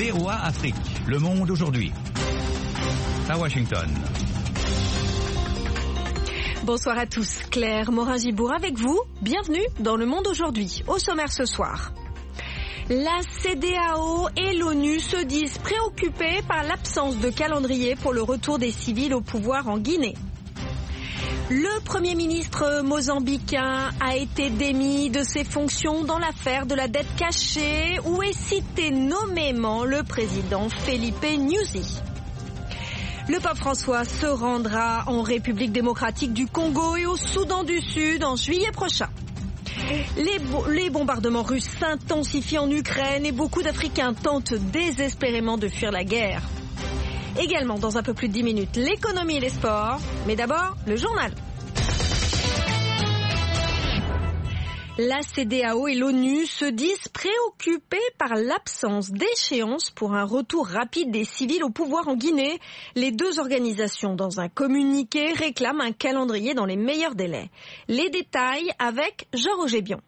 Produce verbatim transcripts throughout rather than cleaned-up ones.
V O A Afrique. Le monde aujourd'hui. À Washington. Bonsoir à tous, Claire Morin-Gibour avec vous. Bienvenue dans Le Monde aujourd'hui. Au sommaire ce soir. La C E D E A O et l'ONU se disent préoccupés par l'absence de calendrier pour le retour des civils au pouvoir en Guinée. Le Premier ministre mozambicain a été démis de ses fonctions dans l'affaire de la dette cachée où est cité nommément le président Felipe Nyusi. Le pape François se rendra en République démocratique du Congo et au Soudan du Sud en juillet prochain. Les, bo- les bombardements russes s'intensifient en Ukraine et beaucoup d'Africains tentent désespérément de fuir la guerre. Également, dans un peu plus de dix minutes, l'économie et les sports. Mais d'abord, le journal. La C E D E A O et l'ONU se disent préoccupés par l'absence d'échéance pour un retour rapide des civils au pouvoir en Guinée. Les deux organisations, dans un communiqué, réclament un calendrier dans les meilleurs délais. Les détails avec Jean-Roger Bion.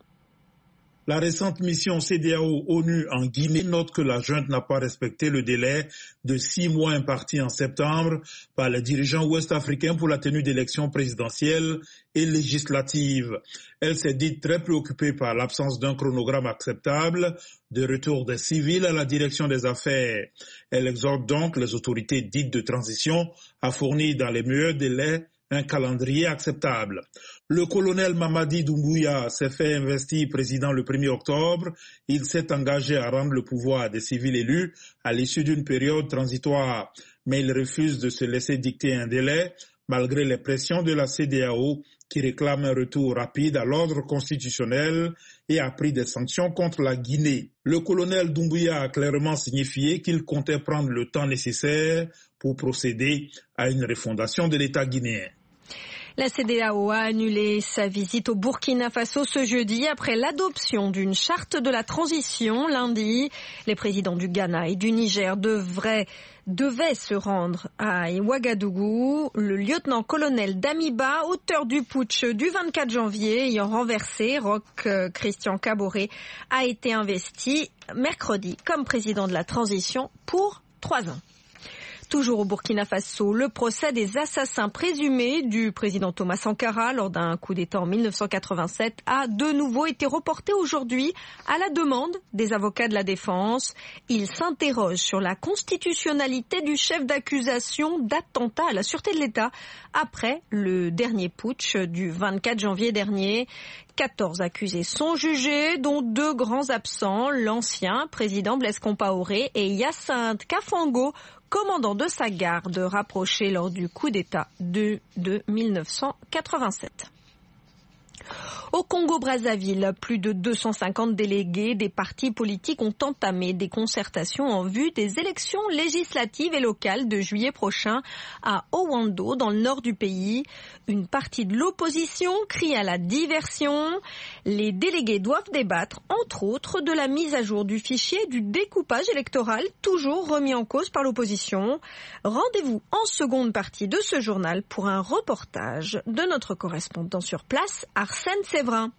La récente mission C E D E A O-ONU en Guinée note que la junte n'a pas respecté le délai de six mois imparti en septembre par les dirigeants ouest-africains pour la tenue d'élections présidentielles et législatives. Elle s'est dite très préoccupée par l'absence d'un chronogramme acceptable de retour des civils à la direction des affaires. Elle exhorte donc les autorités dites de transition à fournir dans les meilleurs délais un calendrier acceptable. Le colonel Mamadi Doumbouya s'est fait investir président le premier octobre. Il s'est engagé à rendre le pouvoir à des civils élus à l'issue d'une période transitoire. Mais il refuse de se laisser dicter un délai, malgré les pressions de la C E D E A O qui réclame un retour rapide à l'ordre constitutionnel et a pris des sanctions contre la Guinée. Le colonel Doumbouya a clairement signifié qu'il comptait prendre le temps nécessaire pour procéder à une refondation de l'État guinéen. La C E D E A O a annulé sa visite au Burkina Faso ce jeudi après l'adoption d'une charte de la transition lundi. Les présidents du Ghana et du Niger devraient, devaient se rendre à Ouagadougou. Le lieutenant-colonel Damiba, auteur du putsch du vingt-quatre janvier ayant renversé Roch Christian Kaboré, a été investi mercredi comme président de la transition pour trois ans. Toujours au Burkina Faso, le procès des assassins présumés du président Thomas Sankara lors d'un coup d'État en mille neuf cent quatre-vingt-sept a de nouveau été reporté aujourd'hui à la demande des avocats de la défense. Ils s'interrogent sur la constitutionnalité du chef d'accusation d'attentat à la sûreté de l'État après le dernier putsch du vingt-quatre janvier dernier. quatorze accusés sont jugés, dont deux grands absents, l'ancien président Blaise Compaoré et Hyacinthe Kafango, commandant de sa garde rapproché lors du coup d'État de, de mille neuf cent quatre-vingt-sept. Au Congo-Brazzaville, plus de deux cent cinquante délégués des partis politiques ont entamé des concertations en vue des élections législatives et locales de juillet prochain à Owando, dans le nord du pays. Une partie de l'opposition crie à la diversion. Les délégués doivent débattre, entre autres, de la mise à jour du fichier du découpage électoral, toujours remis en cause par l'opposition. Rendez-vous en seconde partie de ce journal pour un reportage de notre correspondant sur place, Arsène Séverin.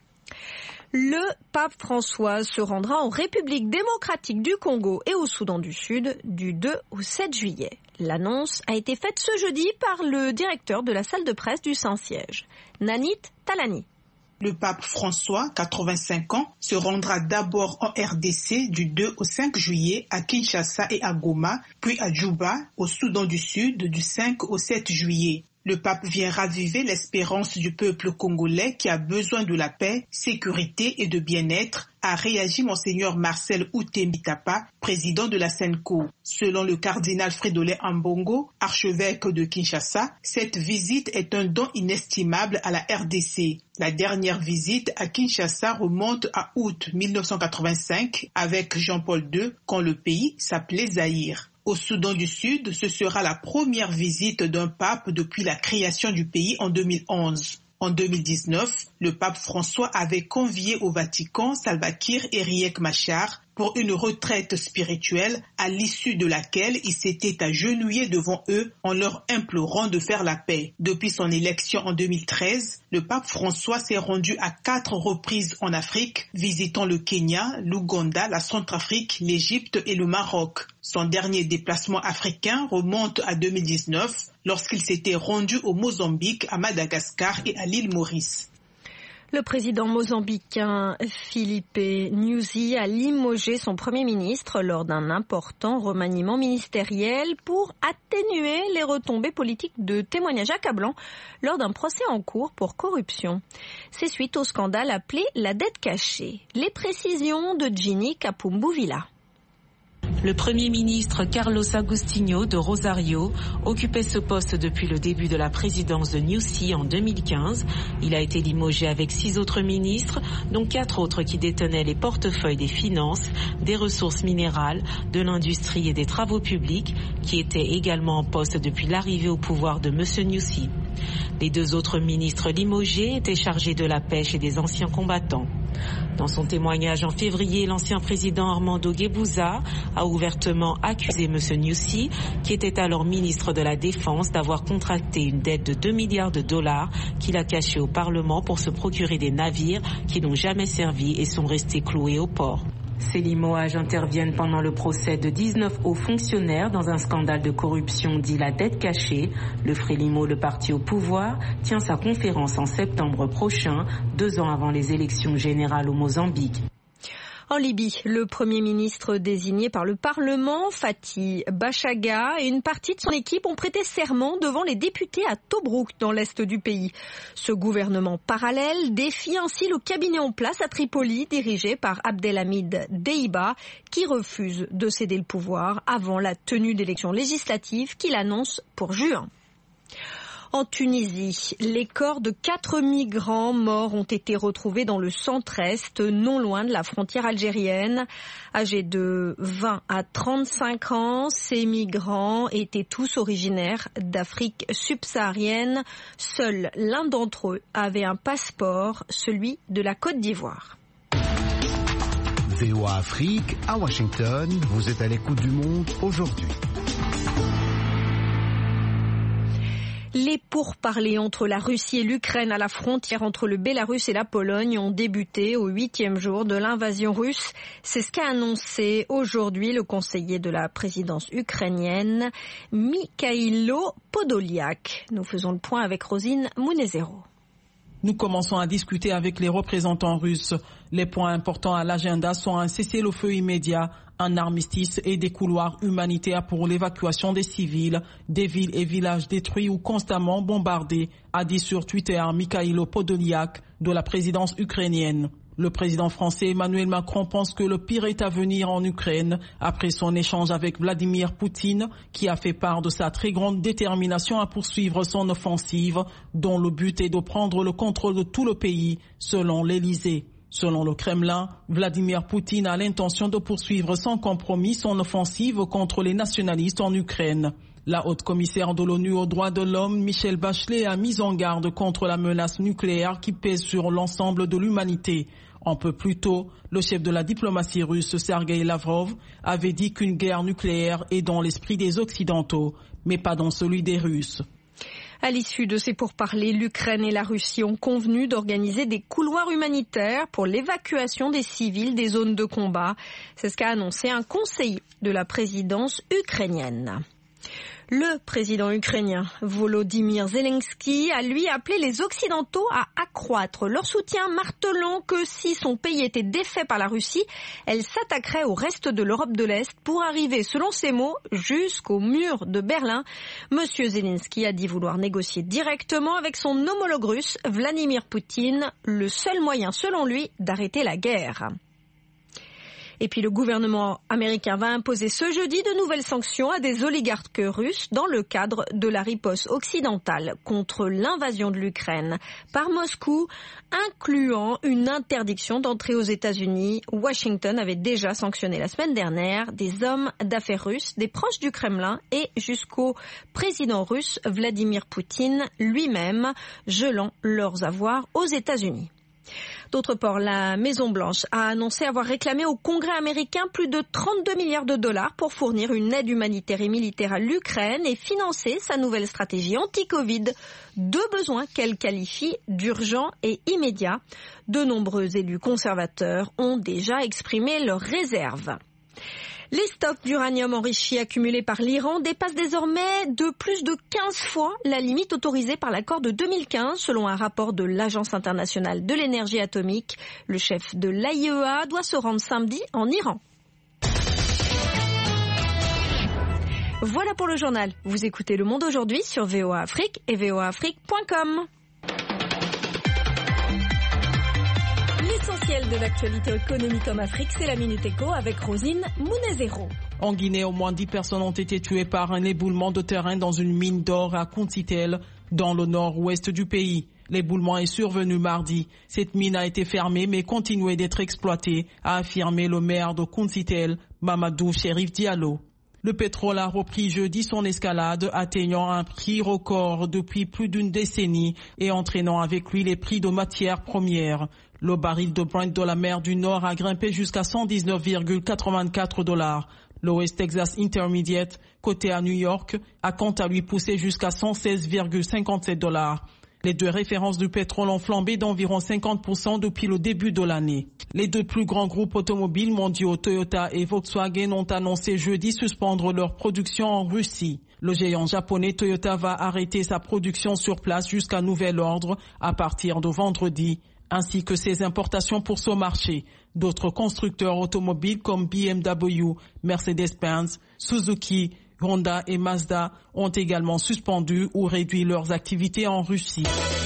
Le pape François se rendra en République démocratique du Congo et au Soudan du Sud du deux au sept juillet. L'annonce a été faite ce jeudi par le directeur de la salle de presse du Saint-Siège, Nanit Talani. Le pape François, quatre-vingt-cinq ans, se rendra d'abord en R D C du deux au cinq juillet à Kinshasa et à Goma, puis à Djouba, au Soudan du Sud, du cinq au sept juillet. Le pape vient raviver l'espérance du peuple congolais qui a besoin de la paix, sécurité et de bien-être, a réagi Monseigneur Marcel Outé-Mitapa, président de la Senco. Selon le cardinal Fridolin Ambongo, archevêque de Kinshasa, cette visite est un don inestimable à la R D C. La dernière visite à Kinshasa remonte à août mille neuf cent quatre-vingt-cinq avec Jean-Paul deux, quand le pays s'appelait Zaïre. Au Soudan du Sud, ce sera la première visite d'un pape depuis la création du pays en deux mille onze. En deux mille dix-neuf, le pape François avait convié au Vatican Salva Kiir et Riek Machar pour une retraite spirituelle à l'issue de laquelle il s'était agenouillé devant eux en leur implorant de faire la paix. Depuis son élection en deux mille treize, le pape François s'est rendu à quatre reprises en Afrique, visitant le Kenya, l'Ouganda, la Centrafrique, l'Égypte et le Maroc. Son dernier déplacement africain remonte à deux mille dix-neuf, lorsqu'il s'était rendu au Mozambique, à Madagascar et à l'île Maurice. Le président mozambicain Filipe Nyusi a limogé son premier ministre lors d'un important remaniement ministériel pour atténuer les retombées politiques de témoignages accablants lors d'un procès en cours pour corruption. C'est suite au scandale appelé la dette cachée. Les précisions de Ginny Kapumbu-Villa. Le Premier ministre Carlos Agostinho de Rosario occupait ce poste depuis le début de la présidence de Nyusi en deux mille quinze. Il a été limogé avec six autres ministres, dont quatre autres qui détenaient les portefeuilles des finances, des ressources minérales, de l'industrie et des travaux publics, qui étaient également en poste depuis l'arrivée au pouvoir de M. Nyusi. Les deux autres ministres limogés étaient chargés de la pêche et des anciens combattants. Dans son témoignage en février, l'ancien président Armando Guebuza a ouvertement accusé M. Nyusi, qui était alors ministre de la Défense, d'avoir contracté une dette de deux milliards de dollars qu'il a cachée au Parlement pour se procurer des navires qui n'ont jamais servi et sont restés cloués au port. Ces limoges interviennent pendant le procès de dix-neuf hauts fonctionnaires dans un scandale de corruption dit la dette cachée. Le Frélimo, le parti au pouvoir, tient sa conférence en septembre prochain, deux ans avant les élections générales au Mozambique. En Libye, le Premier ministre désigné par le Parlement, Fathi Bachaga, et une partie de son équipe ont prêté serment devant les députés à Tobrouk, dans l'est du pays. Ce gouvernement parallèle défie ainsi le cabinet en place à Tripoli, dirigé par Abdelhamid Deiba, qui refuse de céder le pouvoir avant la tenue d'élections législatives qu'il annonce pour juin. En Tunisie, les corps de quatre migrants morts ont été retrouvés dans le centre-est, non loin de la frontière algérienne. Âgés de vingt à trente-cinq ans, ces migrants étaient tous originaires d'Afrique subsaharienne. Seul l'un d'entre eux avait un passeport, celui de la Côte d'Ivoire. V O A Afrique, à Washington, vous êtes à l'écoute du monde aujourd'hui. Les pourparlers entre la Russie et l'Ukraine à la frontière entre le Bélarus et la Pologne ont débuté au huitième jour de l'invasion russe. C'est ce qu'a annoncé aujourd'hui le conseiller de la présidence ukrainienne, Mikhailo Podolyak. Nous faisons le point avec Rosine Mounezero. Nous commençons à discuter avec les représentants russes. Les points importants à l'agenda sont un cessez-le-feu immédiat, un armistice et des couloirs humanitaires pour l'évacuation des civils, des villes et villages détruits ou constamment bombardés, a dit sur Twitter Mikhailo Podolyak de la présidence ukrainienne. Le président français Emmanuel Macron pense que le pire est à venir en Ukraine après son échange avec Vladimir Poutine, qui a fait part de sa très grande détermination à poursuivre son offensive, dont le but est de prendre le contrôle de tout le pays, selon l'Élysée. Selon le Kremlin, Vladimir Poutine a l'intention de poursuivre sans compromis son offensive contre les nationalistes en Ukraine. La haute commissaire de l'ONU aux droits de l'homme, Michelle Bachelet, a mis en garde contre la menace nucléaire qui pèse sur l'ensemble de l'humanité. Un peu plus tôt, le chef de la diplomatie russe, Sergei Lavrov, avait dit qu'une guerre nucléaire est dans l'esprit des Occidentaux, mais pas dans celui des Russes. À l'issue de ces pourparlers, l'Ukraine et la Russie ont convenu d'organiser des couloirs humanitaires pour l'évacuation des civils des zones de combat. C'est ce qu'a annoncé un conseiller de la présidence ukrainienne. Le président ukrainien Volodymyr Zelensky a lui appelé les Occidentaux à accroître leur soutien, martelant que si son pays était défait par la Russie, elle s'attaquerait au reste de l'Europe de l'Est pour arriver, selon ses mots, jusqu'au mur de Berlin. Monsieur Zelensky a dit vouloir négocier directement avec son homologue russe, Vladimir Poutine, le seul moyen, selon lui, d'arrêter la guerre. Et puis le gouvernement américain va imposer ce jeudi de nouvelles sanctions à des oligarques russes dans le cadre de la riposte occidentale contre l'invasion de l'Ukraine par Moscou, incluant une interdiction d'entrée aux États-Unis. Washington avait déjà sanctionné la semaine dernière des hommes d'affaires russes, des proches du Kremlin et jusqu'au président russe Vladimir Poutine lui-même, gelant leurs avoirs aux États-Unis. D'autre part, la Maison-Blanche a annoncé avoir réclamé au Congrès américain plus de trente-deux milliards de dollars pour fournir une aide humanitaire et militaire à l'Ukraine et financer sa nouvelle stratégie anti-Covid. Deux besoins qu'elle qualifie d'urgents et immédiats. De nombreux élus conservateurs ont déjà exprimé leurs réserves. Les stocks d'uranium enrichi accumulés par l'Iran dépassent désormais de plus de quinze fois la limite autorisée par l'accord de deux mille quinze, selon un rapport de l'Agence internationale de l'énergie atomique. Le chef de l'A I E A doit se rendre samedi en Iran. Voilà pour le journal. Vous écoutez Le Monde aujourd'hui sur V O A Afrique et v o a afrique point com. L'essentiel de l'actualité économique en Afrique, c'est la Minute Éco avec Rosine Mounezero. En Guinée, au moins dix personnes ont été tuées par un éboulement de terrain dans une mine d'or à Kuntitel, dans le nord-ouest du pays. L'éboulement est survenu mardi. Cette mine a été fermée mais continuait d'être exploitée, a affirmé le maire de Kuntitel, Mamadou Chérif Diallo. Le pétrole a repris jeudi son escalade, atteignant un prix record depuis plus d'une décennie et entraînant avec lui les prix de matières premières. Le baril de Brent de la mer du Nord a grimpé jusqu'à cent dix-neuf virgule quatre-vingt-quatre dollars. Le West Texas Intermediate, coté à New York, a quant à lui poussé jusqu'à cent seize virgule cinquante-sept dollars. Les deux références du pétrole ont flambé d'environ cinquante pour cent depuis le début de l'année. Les deux plus grands groupes automobiles mondiaux, Toyota et Volkswagen, ont annoncé jeudi suspendre leur production en Russie. Le géant japonais Toyota va arrêter sa production sur place jusqu'à nouvel ordre à partir de vendredi, ainsi que ses importations pour ce marché. D'autres constructeurs automobiles comme B M W, Mercedes-Benz, Suzuki, Honda et Mazda ont également suspendu ou réduit leurs activités en Russie.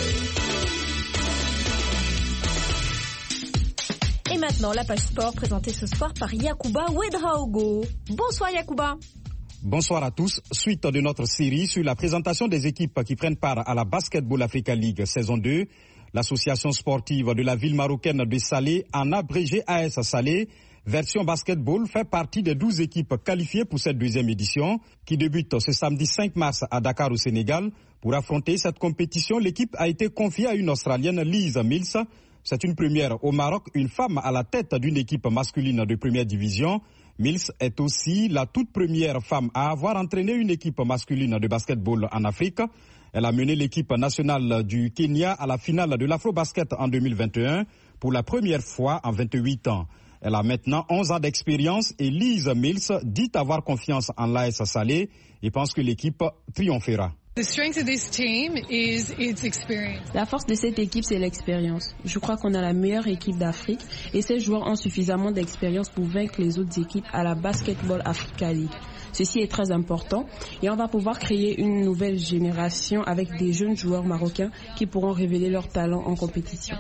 Et maintenant, la page sport présentée ce soir par Yacouba Ouedraogo. Bonsoir Yacouba. Bonsoir à tous. Suite de notre série sur la présentation des équipes qui prennent part à la Basketball Africa League saison deux, l'association sportive de la ville marocaine de Salé, en abrégé A S Salé, version basketball, fait partie des douze équipes qualifiées pour cette deuxième édition qui débute ce samedi cinq mars à Dakar au Sénégal. Pour affronter cette compétition, l'équipe a été confiée à une Australienne, Liz Mills. C'est une première au Maroc, une femme à la tête d'une équipe masculine de première division. Mills est aussi la toute première femme à avoir entraîné une équipe masculine de basketball en Afrique. Elle a mené l'équipe nationale du Kenya à la finale de l'Afro-Basket en deux mille vingt et un pour la première fois en vingt-huit ans. Elle a maintenant onze ans d'expérience et Liz Mills dit avoir confiance en l'A S Salé et pense que l'équipe triomphera. La force de cette équipe, c'est l'expérience. Je crois qu'on a la meilleure équipe d'Afrique et ces joueurs ont suffisamment d'expérience pour vaincre les autres équipes à la Basketball Africa League. Ceci est très important et on va pouvoir créer une nouvelle génération avec des jeunes joueurs marocains qui pourront révéler leur talent en compétition.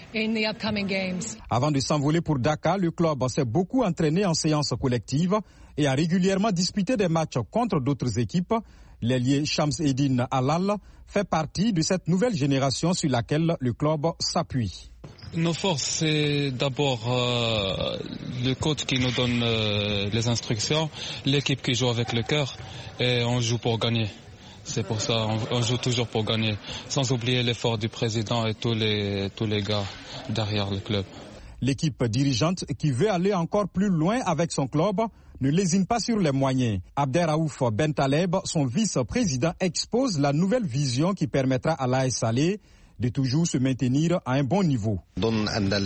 Avant de s'envoler pour Dakar, le club s'est beaucoup entraîné en séance collective et a régulièrement disputé des matchs contre d'autres équipes. L'ailier Shams Eddine Alal fait partie de cette nouvelle génération sur laquelle le club s'appuie. Nos forces, c'est d'abord euh, le coach qui nous donne euh, les instructions, l'équipe qui joue avec le cœur et on joue pour gagner. C'est pour ça on, on joue toujours pour gagner, sans oublier l'effort du président et tous les, tous les gars derrière le club. L'équipe dirigeante qui veut aller encore plus loin avec son club ne lésine pas sur les moyens. Abderraouf Bentaleb, son vice-président, expose la nouvelle vision qui permettra à l'A S Salé de toujours se maintenir à un bon niveau. On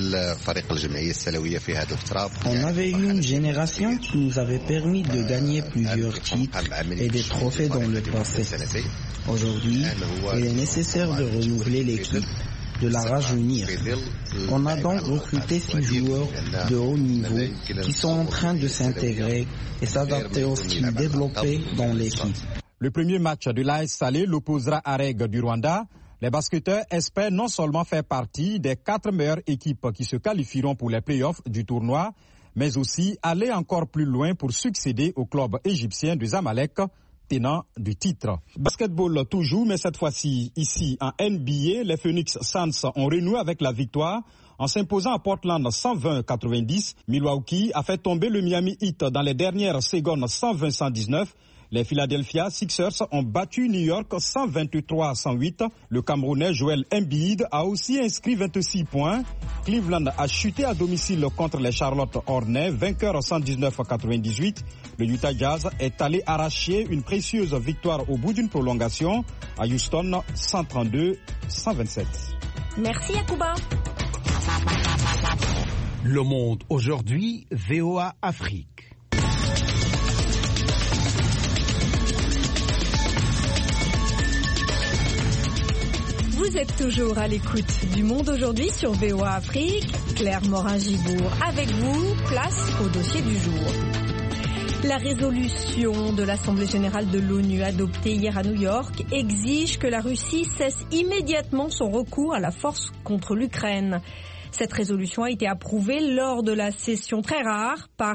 avait eu une génération qui nous avait permis de gagner plusieurs titres et des trophées dans le passé. Aujourd'hui, il est nécessaire de renouveler l'équipe, de la rajeunir. On a donc recruté six joueurs de haut niveau qui sont en train de s'intégrer et s'adapter au style développé dans l'équipe. Le premier match de l'A S Salé l'opposera à Reg du Rwanda. Les basketteurs espèrent non seulement faire partie des quatre meilleures équipes qui se qualifieront pour les playoffs du tournoi, mais aussi aller encore plus loin pour succéder au club égyptien du Zamalek, tenant du titre. Basketball toujours, mais cette fois-ci ici en N B A, les Phoenix Suns ont renoué avec la victoire en s'imposant à Portland cent vingt à quatre-vingt-dix. Milwaukee a fait tomber le Miami Heat dans les dernières secondes cent vingt à cent dix-neuf. Les Philadelphia Sixers ont battu New York cent vingt-trois à cent huit. Le Camerounais Joel Embiid a aussi inscrit vingt-six points. Cleveland a chuté à domicile contre les Charlotte Hornets, vainqueurs cent dix-neuf à quatre-vingt-dix-huit. Le Utah Jazz est allé arracher une précieuse victoire au bout d'une prolongation à Houston, cent trente-deux à cent vingt-sept. Merci Yacouba. Le Monde aujourd'hui, V O A Afrique. Vous êtes toujours à l'écoute du Monde aujourd'hui sur V O A Afrique. Claire Morin-Gibourg avec vous. Place au dossier du jour. La résolution de l'Assemblée générale de l'ONU adoptée hier à New York exige que la Russie cesse immédiatement son recours à la force contre l'Ukraine. Cette résolution a été approuvée lors de la session très rare par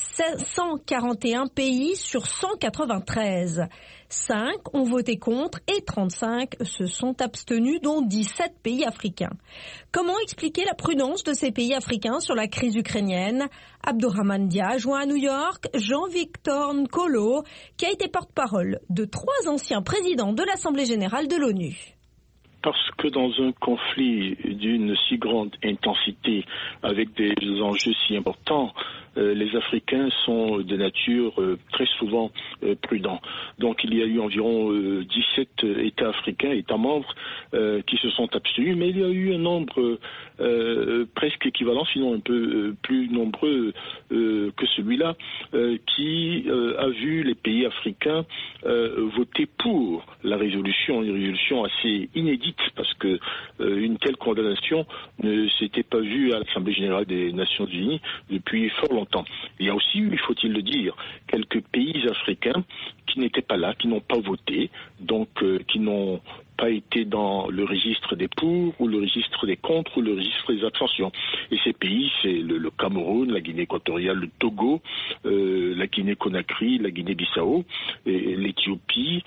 cent quarante et un pays sur cent quatre-vingt-treize. cinq ont voté contre et trente-cinq se sont abstenus, dont dix-sept pays africains. Comment expliquer la prudence de ces pays africains sur la crise ukrainienne? Abdourahmane Dia joint à New York Jean-Victor Nkolo, qui a été porte-parole de trois anciens présidents de l'Assemblée générale de l'ONU. Parce que dans un conflit d'une si grande intensité, avec des enjeux si importants, euh, les Africains sont de nature euh, très souvent euh, prudents. Donc il y a eu environ euh, dix-sept États africains, États membres, euh, qui se sont abstenus, mais il y a eu un nombre euh, presque équivalent, sinon un peu euh, plus nombreux euh, que celui-là, euh, qui euh, a vu les pays africains euh, voter pour la résolution, une résolution assez inédite, parce que euh, une telle condamnation ne s'était pas vue à l'Assemblée générale des Nations unies depuis fort longtemps. Il y a aussi eu, faut-il le dire, quelques pays africains qui n'étaient pas là, qui n'ont pas voté, donc euh, qui n'ont pas été dans le registre des pour, ou le registre des contre, ou le registre des abstentions. Et ces pays, c'est le, le Cameroun, la Guinée équatoriale, le Togo, euh, la Guinée-Conakry, la Guinée-Bissau, et l'Éthiopie.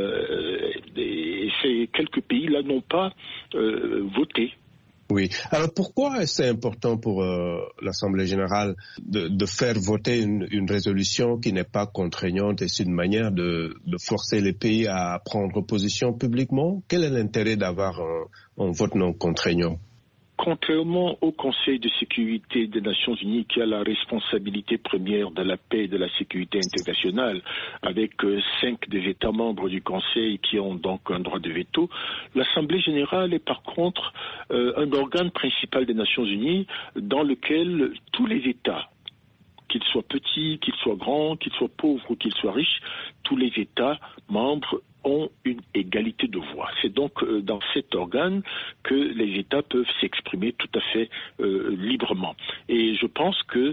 Euh, et ces quelques pays-là n'ont pas euh, voté. Oui. Alors pourquoi c'est important pour euh, l'Assemblée générale de, de faire voter une, une résolution qui n'est pas contraignante et c'est une manière de, de forcer les pays à prendre position publiquement? Quel est l'intérêt d'avoir un, un vote non contraignant? Contrairement au Conseil de sécurité des Nations unies qui a la responsabilité première de la paix et de la sécurité internationale, avec euh, cinq des États membres du Conseil qui ont donc un droit de veto, l'Assemblée générale est par contre euh, un organe principal des Nations unies dans lequel tous les États, qu'ils soient petits, qu'ils soient grands, qu'ils soient pauvres ou qu'ils soient riches, tous les États membres ont une égalité de voix. C'est donc euh, dans cet organe que les États peuvent s'exprimer tout à fait euh, librement. Et je pense que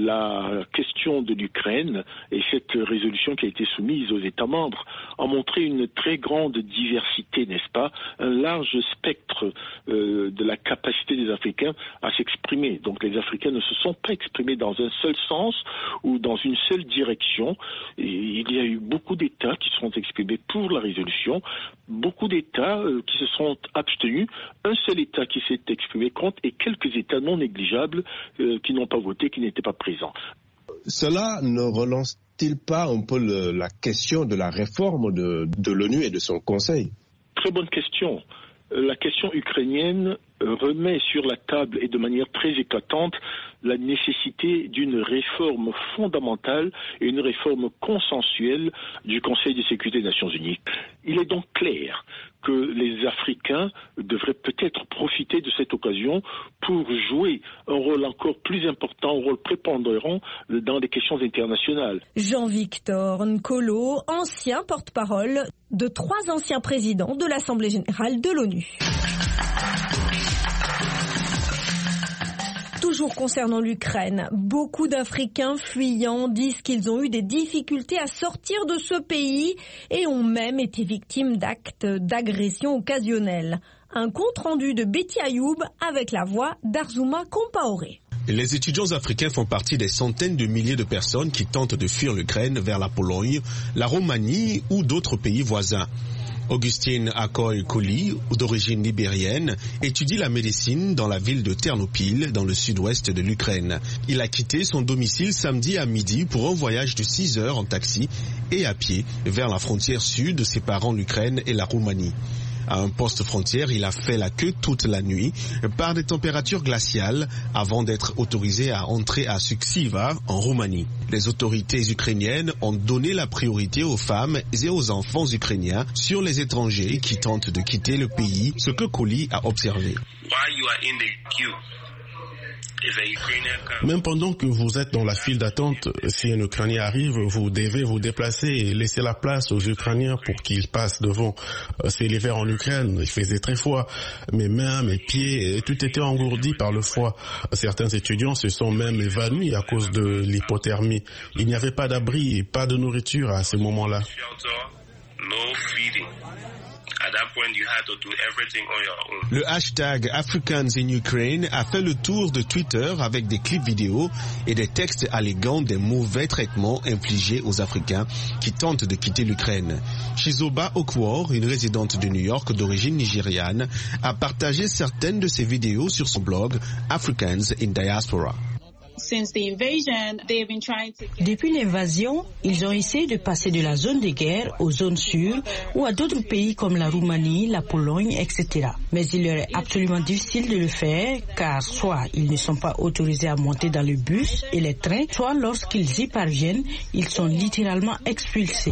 la question de l'Ukraine et cette résolution qui a été soumise aux États membres a montré une très grande diversité, n'est-ce pas, un large spectre euh, de la capacité des Africains à s'exprimer. Donc les Africains ne se sont pas exprimés dans un seul sens ou dans une seule direction. Et il y a eu beaucoup d'États qui se sont exprimés pour la résolution, beaucoup d'États euh, qui se sont abstenus, un seul État qui s'est exprimé contre et quelques États non négligeables euh, qui n'ont pas voté, qui n'étaient pas présents. Cela ne relance-t-il pas un peu le, la question de la réforme de, de l'ONU et de son Conseil? Très bonne question. La question ukrainienne remet sur la table et de manière très éclatante la nécessité d'une réforme fondamentale et une réforme consensuelle du Conseil de sécurité des Nations unies. Il est donc clair que les Africains devraient peut-être profiter de cette occasion pour jouer un rôle encore plus important, un rôle prépondérant dans les questions internationales. Jean-Victor Nkolo, ancien porte-parole de trois anciens présidents de l'Assemblée générale de l'ONU. Toujours concernant l'Ukraine, beaucoup d'Africains fuyants disent qu'ils ont eu des difficultés à sortir de ce pays et ont même été victimes d'actes d'agression occasionnels. Un compte rendu de Betty Ayoub avec la voix d'Arzouma Compaoré. Les étudiants africains font partie des centaines de milliers de personnes qui tentent de fuir l'Ukraine vers la Pologne, la Roumanie ou d'autres pays voisins. Augustine Akoy-Koli, d'origine libérienne, étudie la médecine dans la ville de Ternopil, dans le sud-ouest de l'Ukraine. Il a quitté son domicile samedi à midi pour un voyage de six heures en taxi et à pied vers la frontière sud séparant l'Ukraine et la Roumanie. À un poste frontière, il a fait la queue toute la nuit par des températures glaciales avant d'être autorisé à entrer à Suceava en Roumanie. Les autorités ukrainiennes ont donné la priorité aux femmes et aux enfants ukrainiens sur les étrangers qui tentent de quitter le pays, ce que Koli a observé. Même pendant que vous êtes dans la file d'attente, si un Ukrainien arrive, vous devez vous déplacer et laisser la place aux Ukrainiens pour qu'ils passent devant. C'est l'hiver en Ukraine, il faisait très froid. Mes mains, mes pieds, tout était engourdi par le froid. Certains étudiants se sont même évanouis à cause de l'hypothermie. Il n'y avait pas d'abri et pas de nourriture à ce moment-là. Le hashtag Africans in Ukraine a fait le tour de Twitter avec des clips vidéo et des textes alléguant des mauvais traitements infligés aux Africains qui tentent de quitter l'Ukraine. Chizoba Okwor, une résidente de New York d'origine nigériane, a partagé certaines de ces vidéos sur son blog Africans in Diaspora. Depuis l'invasion, ils ont essayé de passer de la zone de guerre aux zones sûres ou à d'autres pays comme la Roumanie, la Pologne, et cetera. Mais il leur est absolument difficile de le faire car soit ils ne sont pas autorisés à monter dans le bus et les trains, soit lorsqu'ils y parviennent, ils sont littéralement expulsés.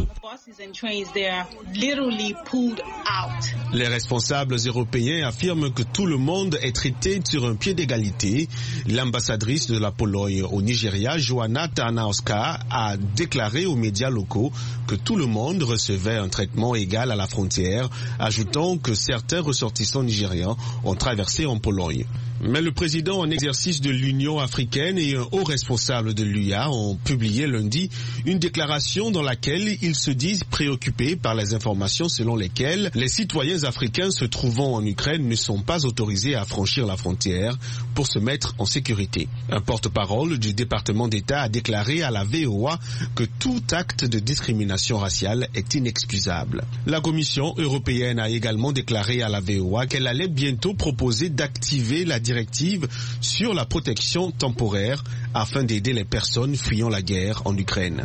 Les responsables européens affirment que tout le monde est traité sur un pied d'égalité. L'ambassadrice de la Pologne au Nigeria, Joanna Tarnowska, a déclaré aux médias locaux que tout le monde recevait un traitement égal à la frontière, ajoutant que certains ressortissants nigérians ont traversé en Pologne. Mais le président en exercice de l'Union africaine et un haut responsable de l'U A ont publié lundi une déclaration dans laquelle ils se disent préoccupés par les informations selon lesquelles les citoyens africains se trouvant en Ukraine ne sont pas autorisés à franchir la frontière pour se mettre en sécurité. Un porte-parole du département d'État a déclaré à la V O A que tout acte de discrimination raciale est inexcusable. La Commission européenne a également déclaré à la V O A qu'elle allait bientôt proposer d'activer la directive sur la protection temporaire afin d'aider les personnes fuyant la guerre en Ukraine.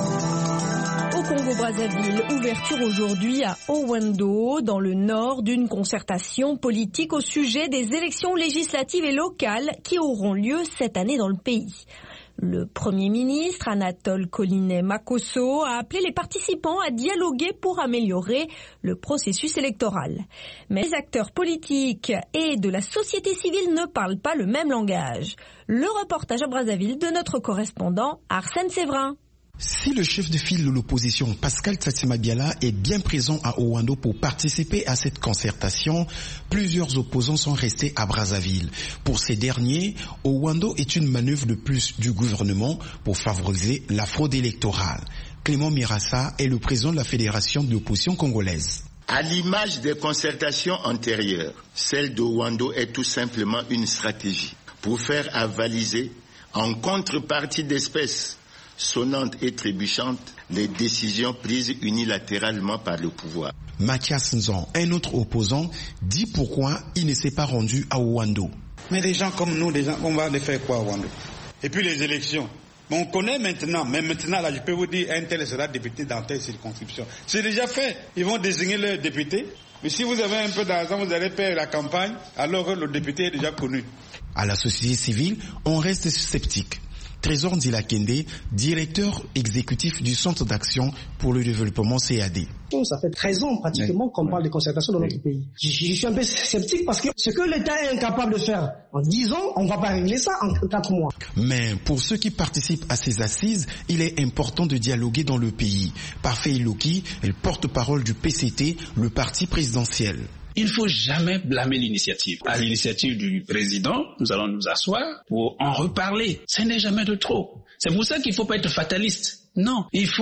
Au Congo-Brazzaville, ouverture aujourd'hui à Owendo, dans le nord, d'une concertation politique au sujet des élections législatives et locales qui auront lieu cette année dans le pays. Le Premier ministre, Anatole Kolinet-Makosso, a appelé les participants à dialoguer pour améliorer le processus électoral. Mais les acteurs politiques et de la société civile ne parlent pas le même langage. Le reportage à Brazzaville de notre correspondant Arsène Séverin. Si le chef de file de l'opposition, Pascal Tsatsima-Biala, est bien présent à Owendo pour participer à cette concertation, plusieurs opposants sont restés à Brazzaville. Pour ces derniers, Owendo est une manœuvre de plus du gouvernement pour favoriser la fraude électorale. Clément Mirassa est le président de la Fédération de l'opposition congolaise. À l'image des concertations antérieures, celle d'Owendo est tout simplement une stratégie pour faire avaliser, en contrepartie d'espèces sonnantes et trébuchantes, les décisions prises unilatéralement par le pouvoir. Mathias Nzon, un autre opposant, dit pourquoi il ne s'est pas rendu à Owendo. Mais des gens comme nous, des gens, on va les faire quoi à Owendo? Et puis les élections. Bon, on connaît maintenant, mais maintenant, là, je peux vous dire, un tel sera député dans telle circonscription. C'est déjà fait. Ils vont désigner leur député. Mais si vous avez un peu d'argent, vous allez faire la campagne, alors le député est déjà connu. À la société civile, on reste sceptique. Trésor Ndila-Kende, directeur exécutif du Centre d'action pour le développement C A D. Ça fait treize ans pratiquement oui. qu'on parle de concertation dans oui. notre pays. Je, je suis un peu sceptique parce que ce que l'État est incapable de faire en dix ans, on ne va pas régler ça en quatre mois. Mais pour ceux qui participent à ces assises, il est important de dialoguer dans le pays. Parfait Iloki est le porte-parole du P C T, le parti présidentiel. Il ne faut jamais blâmer l'initiative. À l'initiative du président, nous allons nous asseoir pour en reparler. Ce n'est jamais de trop. C'est pour ça qu'il ne faut pas être fataliste. Non, il faut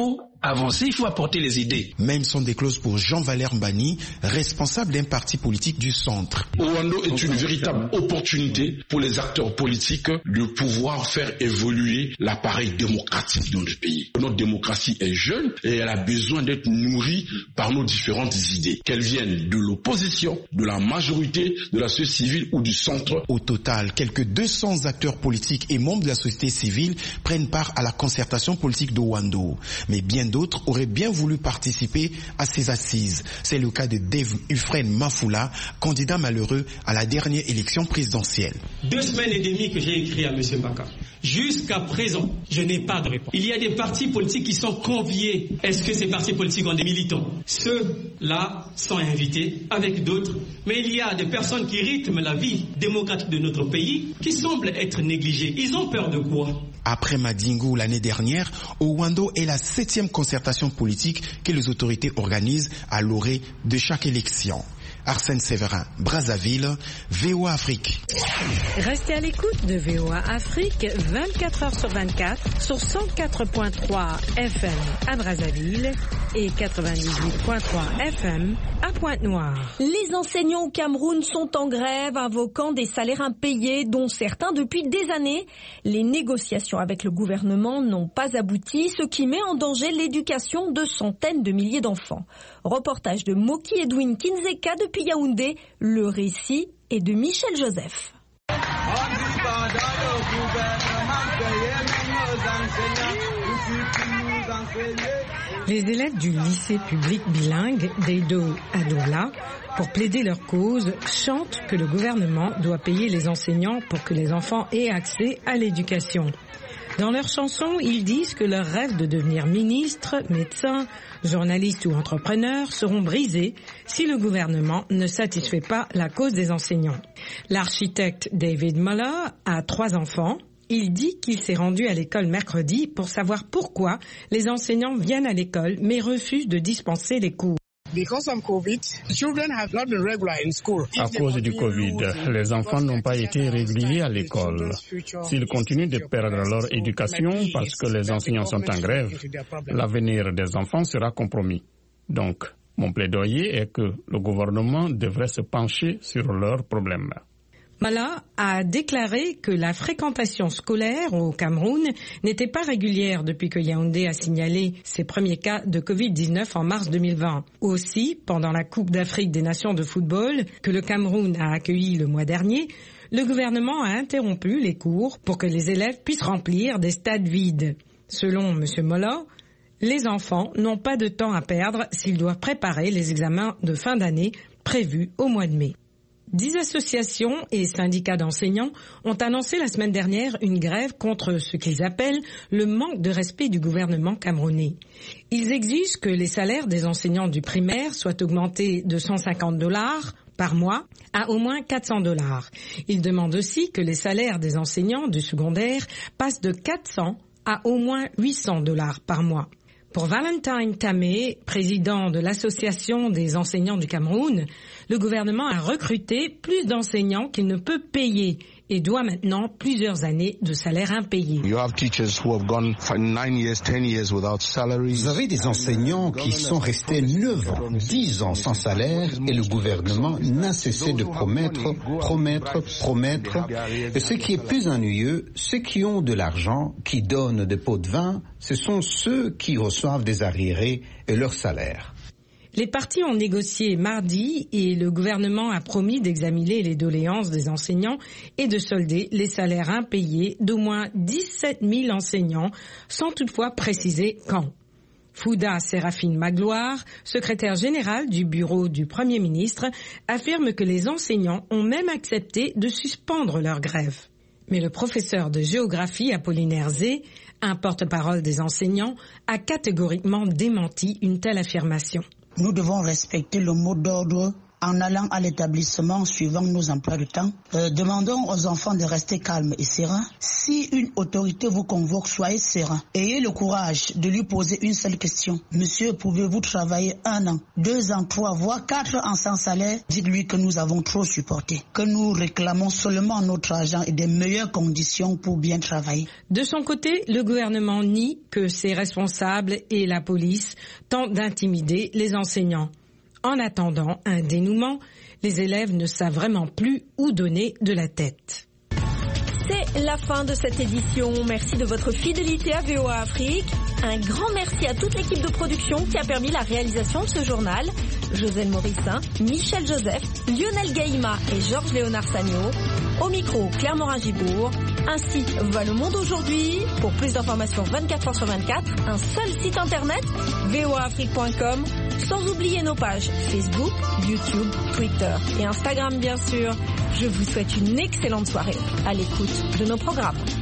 avancer, il faut apporter les idées. Même sont des clauses pour Jean-Valère Mbani, responsable d'un parti politique du centre. Ouando est une véritable opportunité pour les acteurs politiques de pouvoir faire évoluer l'appareil démocratique de notre pays. Notre démocratie est jeune et elle a besoin d'être nourrie par nos différentes idées, qu'elles viennent de l'opposition, de la majorité, de la société civile ou du centre. Au total, quelques deux cents acteurs politiques et membres de la société civile prennent part à la concertation politique d'Ouando. Mais bien d'autres auraient bien voulu participer à ces assises. C'est le cas de Dave Ufren Mafoula, candidat malheureux à la dernière élection présidentielle. Deux semaines et demie que j'ai écrit à M. Mbaka. Jusqu'à présent, je n'ai pas de réponse. Il y a des partis politiques qui sont conviés. Est-ce que ces partis politiques ont des militants? Ceux-là sont invités avec d'autres. Mais il y a des personnes qui rythment la vie démocratique de notre pays qui semblent être négligées. Ils ont peur de quoi? Après Madingo l'année dernière, Ouando est la septième concertation politique que les autorités organisent à l'orée de chaque élection. Arsène Séverin, Brazzaville, V O A Afrique. Restez à l'écoute de V O A Afrique vingt-quatre heures sur vingt-quatre sur cent quatre virgule trois F M à Brazzaville et quatre-vingt-dix-huit virgule trois F M à Pointe-Noire. Les enseignants au Cameroun sont en grève, invoquant des salaires impayés, dont certains depuis des années. Les négociations avec le gouvernement n'ont pas abouti, ce qui met en danger l'éducation de centaines de milliers d'enfants. Reportage de Moki Edwin Kinzeka depuis Yaoundé, le récit est de Michel Joseph. Les élèves du lycée public bilingue d'Eido à Douala, pour plaider leur cause, chantent que le gouvernement doit payer les enseignants pour que les enfants aient accès à l'éducation. Dans leurs chansons, ils disent que leurs rêves de devenir ministre, médecin, journaliste ou entrepreneur seront brisés si le gouvernement ne satisfait pas la cause des enseignants. L'architecte David Muller a trois enfants. Il dit qu'il s'est rendu à l'école mercredi pour savoir pourquoi les enseignants viennent à l'école mais refusent de dispenser les cours. À cause du Covid, les enfants n'ont pas été réguliers à l'école. S'ils continuent de perdre leur éducation parce que les enseignants sont en grève, l'avenir des enfants sera compromis. Donc, mon plaidoyer est que le gouvernement devrait se pencher sur leurs problèmes. Mala a déclaré que la fréquentation scolaire au Cameroun n'était pas régulière depuis que Yaoundé a signalé ses premiers cas de covid dix-neuf en mars deux mille vingt. Aussi, pendant la Coupe d'Afrique des Nations de football que le Cameroun a accueillie le mois dernier, le gouvernement a interrompu les cours pour que les élèves puissent remplir des stades vides. Selon M. Mola, les enfants n'ont pas de temps à perdre s'ils doivent préparer les examens de fin d'année prévus au mois de mai. Dix associations et syndicats d'enseignants ont annoncé la semaine dernière une grève contre ce qu'ils appellent le manque de respect du gouvernement camerounais. Ils exigent que les salaires des enseignants du primaire soient augmentés de cent cinquante dollars par mois à au moins quatre cents dollars. Ils demandent aussi que les salaires des enseignants du secondaire passent de quatre cents à au moins huit cents dollars par mois. Pour Valentine Tamé, président de l'Association des enseignants du Cameroun, le gouvernement a recruté plus d'enseignants qu'il ne peut payer et doit maintenant plusieurs années de salaire impayé. Vous avez des enseignants qui sont restés neuf ans, dix ans sans salaire et le gouvernement n'a cessé de promettre, promettre, promettre. Et ce qui est plus ennuyeux, ceux qui ont de l'argent, qui donnent des pots de vin, ce sont ceux qui reçoivent des arriérés et leur salaire. Les partis ont négocié mardi et le gouvernement a promis d'examiner les doléances des enseignants et de solder les salaires impayés d'au moins dix-sept mille enseignants, sans toutefois préciser quand. Fouda Séraphine Magloire, secrétaire générale du bureau du Premier ministre, affirme que les enseignants ont même accepté de suspendre leur grève. Mais le professeur de géographie Apollinaire Zé, un porte-parole des enseignants, a catégoriquement démenti une telle affirmation. Nous devons respecter le mot d'ordre en allant à l'établissement suivant nos emplois de temps. Euh, demandons aux enfants de rester calmes et sereins. Si une autorité vous convoque, soyez serein. Ayez le courage de lui poser une seule question. Monsieur, pouvez-vous travailler un an, deux ans, trois, voire quatre ans sans salaire? Dites-lui que nous avons trop supporté, que nous réclamons seulement notre argent et des meilleures conditions pour bien travailler. De son côté, le gouvernement nie que ses responsables et la police tentent d'intimider les enseignants. En attendant un dénouement, les élèves ne savent vraiment plus où donner de la tête. C'est la fin de cette édition. Merci de votre fidélité à V O A Afrique. Un grand merci à toute l'équipe de production qui a permis la réalisation de ce journal. Josène Morissin, Michel Joseph, Lionel Gaïma et Georges Léonard Sagno. Au micro, Claire Morin-Gibourg. Ainsi va le monde aujourd'hui. Pour plus d'informations vingt-quatre heures sur vingt-quatre, un seul site internet, v o a afrique point com, sans oublier nos pages Facebook, YouTube, Twitter et Instagram bien sûr. Je vous souhaite une excellente soirée à l'écoute de nos programmes.